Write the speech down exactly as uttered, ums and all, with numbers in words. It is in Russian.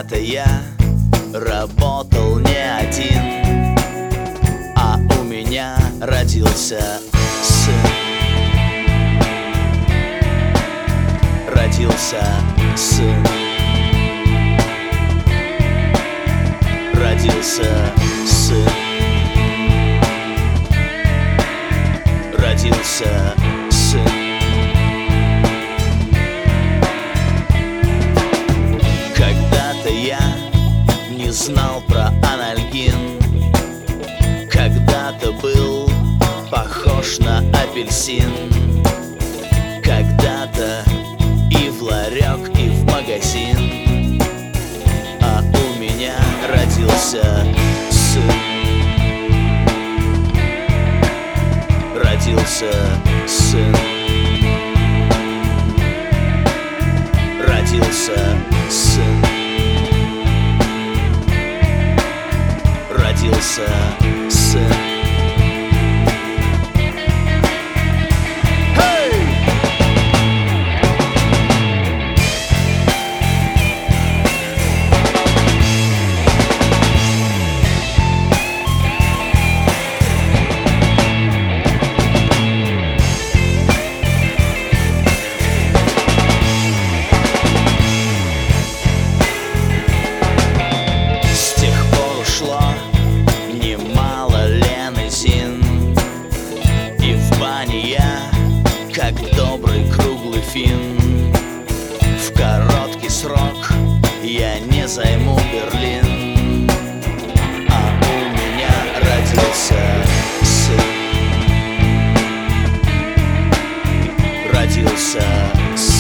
Когда-то я работал не один, а у меня родился сын. Родился сын. Родился сын. Родился сын. Когда-то я не знал про анальгин, когда-то был похож на апельсин, когда-то и в ларек, и в магазин, а у меня родился сын. Родился сын. Родился сын. Родился сын. Как добрый круглый фин, в короткий срок я не займу Берлин, а у меня родился сын. Родился сын.